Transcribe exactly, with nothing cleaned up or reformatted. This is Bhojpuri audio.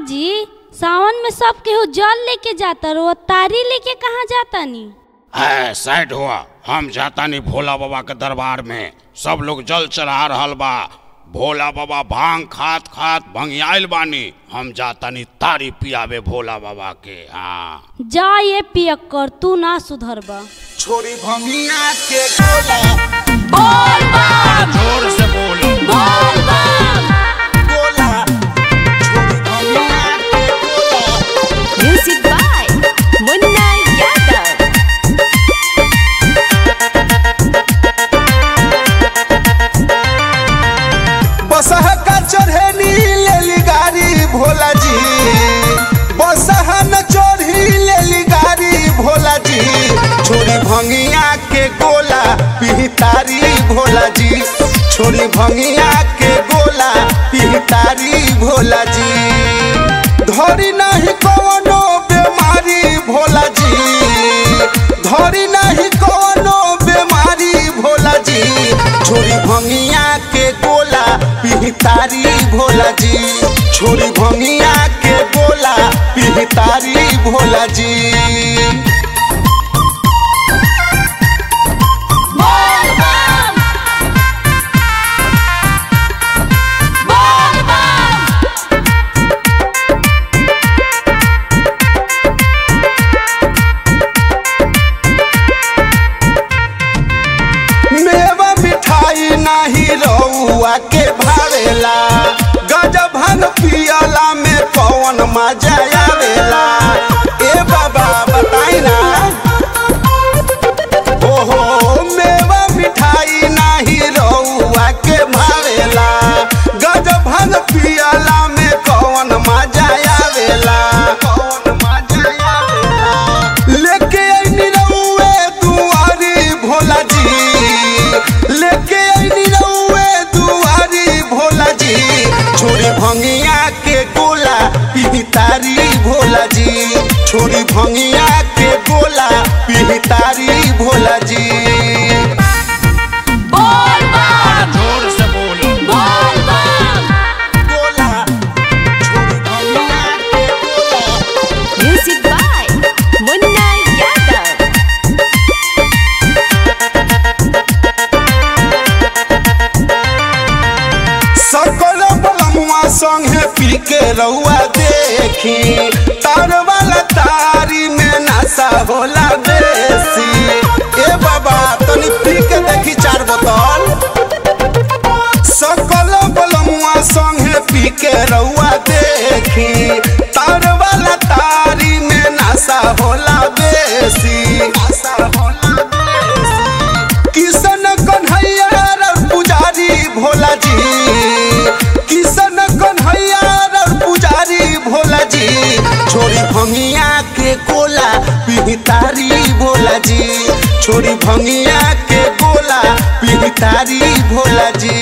जी सावन में सब केहू जल लेके जाता रो, तारी लेके कहाँ जाता नी? है साइड हुआ, हम जाता नहीं भोला बाबा के दरबार में। सब लोग जल चढ़ा रहल बा, भोला बाबा भांग खात खात भंगियाइल बानी। हम जाता नहीं तारी पियावे भोला बाबा के। हाँ जा ये पियक कर, तू ना सुधरबा। छोरी भंगिया के गोला बोल बम, जोर से बोलो बोल बम। गोला छोरी भंगिया के गोला। Music by Munna Yadav. बसह का चढ़ेनी लेली गाड़ी भोला जी, बसह न चढ़ी लेली गाड़ी भोला जी। छोरी भंगिया के गोला पिहतारी भोला जी, छोरी भंगिया के गोला पिहतारी भोला जी। धरी नहीं कौनो बीमारी भोला जी, धरी नहीं कौनो बीमारी भोला जी। छोरी भंगिया के गोला पिहतारी भोला जी, छोरी भंगिया के गोला पिहतारी भोला जी। बोल बम, बोल बम। मेवा मिठाई नाही रउआ के भावेला, गजब भांग पियला में कौन मजा आवेला। ए बाबा बताई ना, ओहो मेवा मिठाई नाही रउआ के भावेला, गजब भांग पियला में कौन मजा आवेला, कौन मजा आवेला। लेके आइनी रउए दुआरी भोला जी, लेके आइनी रउए दुआरी भोला जी। छोरी भंगिया के गोला पिहतारी भोला जी, छोरी भंगिया के गोला पिहतारी भोला जी। बोल बम, जोर से बोलो बोल बम। गोला छोरी भंगिया के गोला। Music by Munna Yadav. सकल बलमुआ संगे पी के रउआ देखी, तार वाला तारी में नशा होला बेसी। ए बाबा तनी पी के देखी चार बोतल। सकल बलमुआ संगे पी के रउआ देखी, तार वाला तारी में नशा होला बेसी, नशा होला बेसी। किशन कन्हैया रउर पुजारी भोला जी, किशन कन्हैया रउर पुजारी भोला जी। छोरी भंगिया के गोला पिहतारी भोला जी, छोरी भंगिया के गोला पिहतारी भोला जी।